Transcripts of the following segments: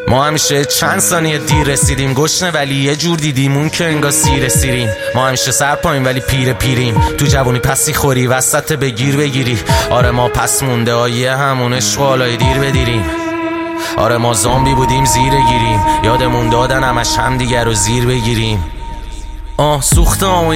ما همیشه چند ثانیه دیر رسیدیم، گشنه ولی یه جور دیدیم اون که انگار سیر سیریم. ما همیشه سر پایین ولی پیریم، تو جوونی پسی خوری وسط بگیر بگیری. آره ما پس مونده آیه همون عشق و حالای دیر بدیریم. آره ما زامبی بودیم زیر گیریم، یادمون دادن همش هم دیگر رو زیر بگیریم. سوخته هم و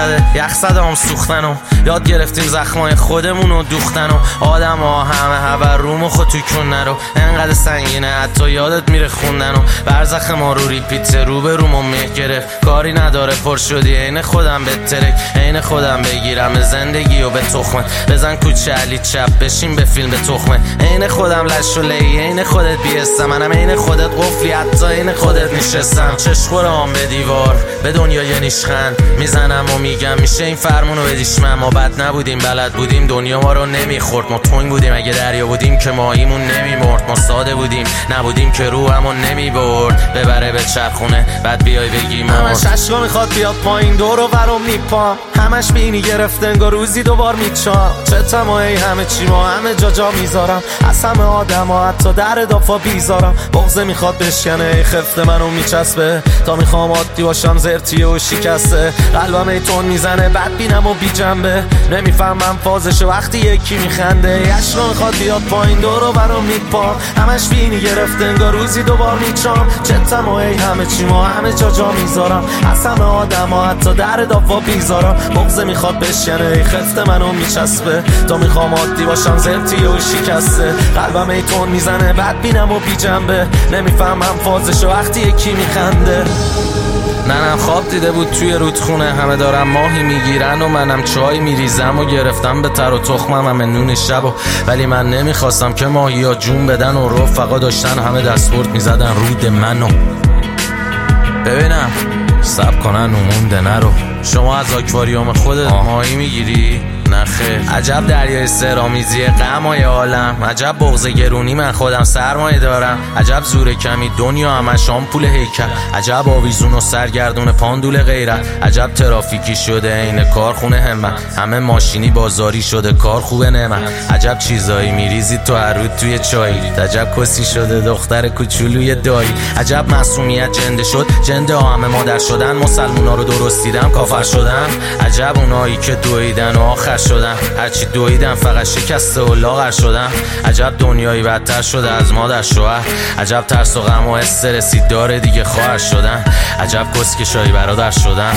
یخ هم سوختن و یاد گرفتیم زخمای خودمون رو دوختن و آدم ها همه هبر روم و خود توی کن نرو. انقدر سنگینه حتی یادت میره خوندن و برزخ ما رو ریپیت رو به روم و میه گرفت. کاری نداره پر شدی عین خودم به ترک، عین خودم بگیرم به زندگی و به تخمه. بزن کوچه علی چپ بشین به فیلم به تخمه. عین خودم لش و لی، عین خودت بیستم، منم عین خودت قفلی حتی عین خودت نشستم. چشخورام به دیوار به دنیا یعنی میزنم و میگم میشه این فرمونو بدیش من. ما بد نبودیم بلد بودیم دنیا ما رو نمیخورد. ما تنگ بودیم اگه دریا بودیم که ماهیمون نمیمرد. ما ساده بودیم نبودیم که روحمون نمیبرد. ببره به چرخونه بعد بیای بگی مرد. همش عشقا میخواد بیاد پایین دورو برام میپام، همش بینی گرفته انگار روزی دوبار میچام. چه تمایی همه چی ما همه جا میذارم، از همه آدم ها حتی در دافا بیزارم. بغضه میخواد بشکنه خفت منو میچسبه، تا میخوام عادی باشم زرتی و شکسته. قلبم ایتون میزنه بد بینم و بی جنبه، نمیفهمم فازش وقتی یکی میخنده. عشقا میخواد بیاد پایین دورو برام میپام، همش بینی گرفته انگار روزی دوبار میچام. چه تمایی همه چی ما همه جا میذارم، از همه آدم ها حتی در دافا بیزارم. بغضه میخواد بشکنه خفت منو میچسبه، تا میخوام عادی باشم زرتی و شکسته. قلبم ایتون میزنه بد بینم و بی جنبه، نمیفهمم فازش وقتی یکی میخنده. ننم خواب دیده بود توی رودخونه، همه دارم ماهی میگیرن و منم چای میریزم و گرفتم به تر و تخمم همه نون شب ولی من نمیخواستم که ماهی ها جون بدن و رفقا داشتن همه دستورد میزدن رود منو. ببینم سب کنن اومونده نرو. شما از آکواریوم خودت ماهی میگیری؟ نخه. عجب دریای سرامیزی غمای عالم، عجب بغض گرونی من خودم سرمایه دارم. عجب زور کمی دنیا همش آمپول هیکل، عجب آویزون و سرگردون پاندول غیرت. عجب ترافیکی شده این کارخونه همت، همه ماشینی بازاری شده کار خوبه نعمت. عجب چیزایی میریزی تو هر روز توی چای، عجب کسی شده دختر کوچولوی دایی. عجب معصومیت جنده شد، جنده ها همه مادر شدن. مسلمونا رو درست دیدم کافر شدن. عجب اونایی که دویدن و آخر شدن، هرچی دویدن فقط شکسته و لاغر شدن. عجب دنیایی بدتر شده از مادر شوهر، عجب ترس و غم و استرسی داره دیگه خواهر شدن. عجب کسکشایی برادر شدن.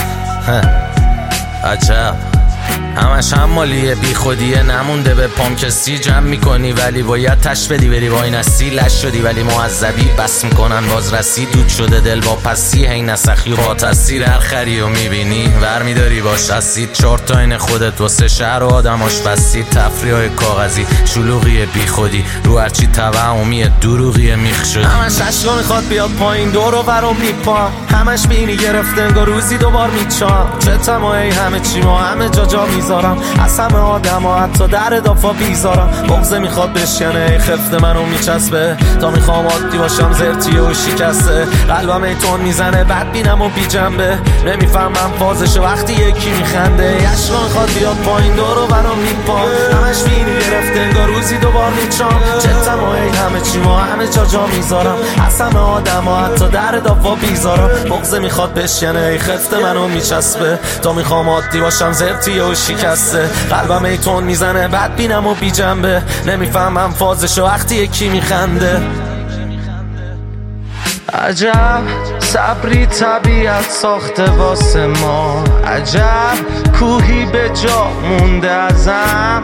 عجب همش هم مالیه بی خودیه، نمونده به پام کسی جمع میکنی ولی باید تش بدی بری با این اصی. لش شدی ولی معذبی بس میکنن باز رسی، دود شده دل با پسی. هی نسخی و با تاثیر هر خری و میبینی ور میداری باش اسید. 4 تا این خودت واسه شهر و آدماش بسید. تفریح کاغذی شلوغی بی خودی رو هرچی توهمیه دروغی میخ شدی. همش عشقا میخواد بیاد پایین دورو برام میپام، همش بینی گرفته انگار روزی دوبار میچام. چه تمایی همه چی ما همه جا میذارم، از همه آدم ها حتی در دافا بیزارم. بغضه میخواد بشکنه خفت منو میچسبه، تا میخوام عادی باشم زرتی و شکسته. قلبم ایتون میزنه بد بینم و بی جنبه، نمیفهمم فازش وقتی یکی میخنده. عشقا میخواد بیاد پایین دورو برام میپام، همش بینی گرفته انگار روزی دوبار میچام. چه تمایی همه چی ما همه جا میذارم، از همه آدم ها حتی در دافا بیزارم. بغضه میخواد بشکنه خفت منو میچسبه، تا میخوام عادی باشم زرتی و شکسته. قلبم ایتون میزنه بد بینم و بی جنبه، نمیفهمم فازش وقتی یکی میخنده. عجب صبری طبیعت ساخته واسه ما، عجب کوهی به جا مونده ازم.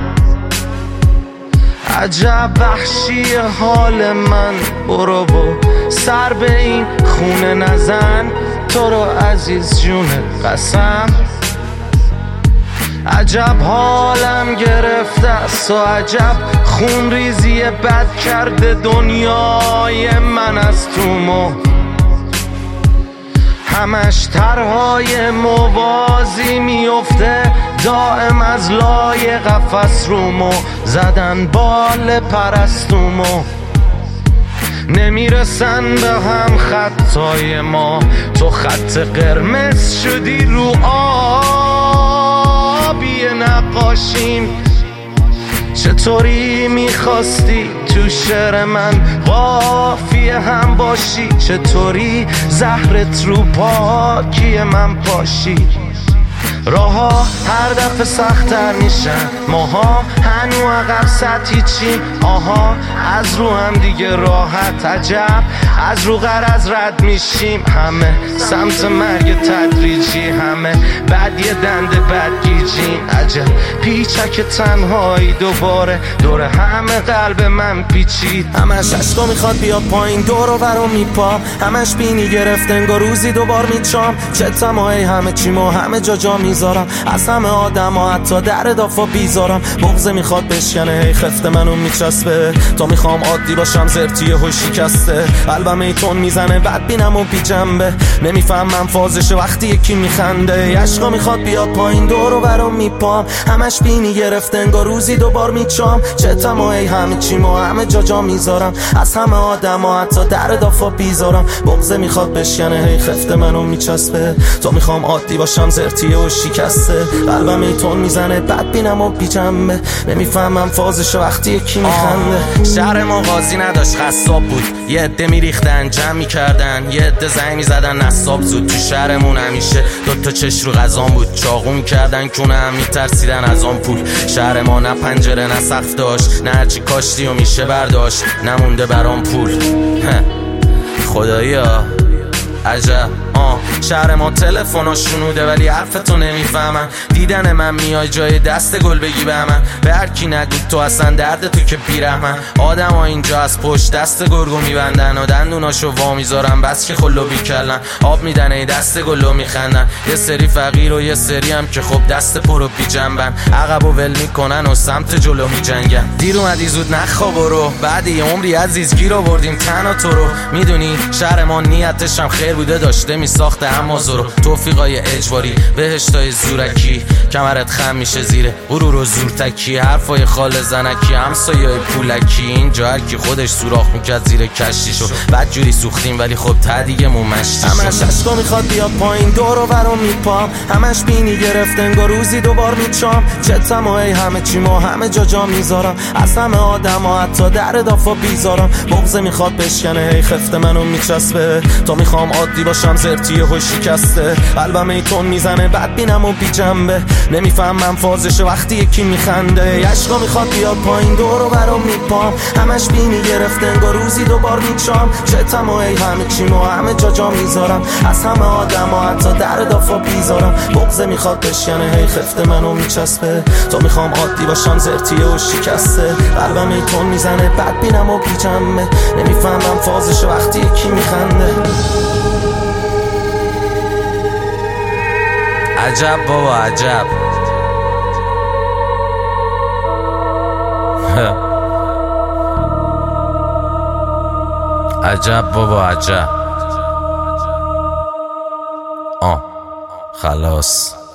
عجب وحشی حال من، برو سر به این خونه نزن، تو رو عزیز جون قسم. عجب حالم گرفته است و عجب خون ریزی بد کرده دنیای من از تو همش طرحهای موازی میفته دائم از لای قفس رومو زدن بال پرستومو. نمیرسن به هم خطای ما، تو خط قرمز شدی رو آبی نقاشیم. چطوری میخواستی تو شعر من قافیه هم باشی، چطوری زهرت رو پاکی من پاشی. راها هر دفعه سخت‌تر میشن، ماها هنو عقب سطحی چیم. آها از رو هم دیگه راحت، عجب از رو غرض رد میشیم. همه سمت مرگ تدریجی، همه بعد یه دنده بد گیجیم. عجب پیچک تنهایی دوباره دور همه قلب من پیچید. همش عشقا میخواد بیاد پایین، دور و برو میپام. همش بینی گرفت انگار روزی دوبار میچام. چه تمایی همه چیمو همه جا میذارم، از همه آدم ها حتی در اضافه بیزارم. بغضه میخواد بشکنه هی خفت منو میچسبه، تا میخوام عادی باشم زرتیه و شکسته. قلبم ایتون میزنه بد بینم و بی جنبه، نمیفهمم فازشه وقتی یکی میخنده. عشقا میخواد بیاد پایین، دور و برام میپام. همش بینی گرفته انگار روزی دوبار میچام. چه تمایی همه چیمو همه جا میذارم، از همه آدم ها حتی در اضافه بیزارم. بغضه میخواد بشکنه هی خفت منو میچسبه، تا میخوام عادی باشم زرتیه و شکسته. قلبم ایتون میزنه بد بینم و بی جنبه، نمیفهمم فازش وقتی یکی میخنده. شهر ما قاضی نداشت خصاب بود، یه عده میریختن جمع میکردن، یه عده زنگ میزدن نصاب زود. تو شهرمون همیشه دوتا چش رو غذام بود، چاقو میکردن کونه هم میترسیدن از آن پول. شهر ما نه پنجره نه سقف داشت، نه هرچی کاشتی و میشه برداشت، نمونده برام پول. خدایا عجب شهر ما تلفن‌ها شنوده ولی حرفتو نمیفهمن. دیدن من میای جای دست گل بگی به من، به هر کی نگو تو اصلا درد تو که بیرحمن. آدم ها اینجا از پشت دست گرگو میبندن و دندوناشو وا میذارن، بس که خلو بیکلن. آب میدن ای دست گلو میخندن، یه سری فقیر و یه سری هم که خب دست پرو بی جنبن. عقب و ول میکنن و سمت جلو میجنگن. دیر اومدی زود نخوا برو، بعد یه عمری عزیز گیر آوردیم تنها تو رو. میدونی شهر ما نیتش هم خیر بوده، داشته میساخته اما زورو. توفیقای اجباری بهشتای زورکی، کمرت خم میشه زیر غرور و زورتکی. حرفای خال زنکی همسایه‌های پولکی، اینجا هر کی خودش سوراخ میکرد زیر کشتیشو. بعد جوری سوختیم ولی خب ته دیگه مشتیشو. همش عشقا میخواد بیاد پایین، دور و برو میپام. همش بینی گرفت انگار روزی دوبار میچام. چه تمایی همه چیمو همه جا میذارم، از همه آدم ها حتی در اضافه بیزارم. بغضه میخواد بشکنه هی خفت منو میچسبه، تا میخوام عادی باشم زرتیه و شکسته. قلبم ایتون میزنه بد بینم و بی جنبه، نمیفهمم فازشه وقتی یکی میخنده. عشقا میخواد بیاد پایین، دور و برام میپام. همش بینی گرفت انگار روزی دوبار میچام. چه تمایی همه چیمو همه جا میذارم، از همه آدم ها حتی در اضافه بیزارم. بغضه میخواد بشکنه هی خفت منو میچسبه، تا میخوام عادی باشم زرتیه و شکسته. قلبم ایتون میزنه بد بینم و بی جنبه، نمیفهمم فازشه وقتی یکی میخنده. عجب بابا عجب. عجب بابا عجب. خلاص.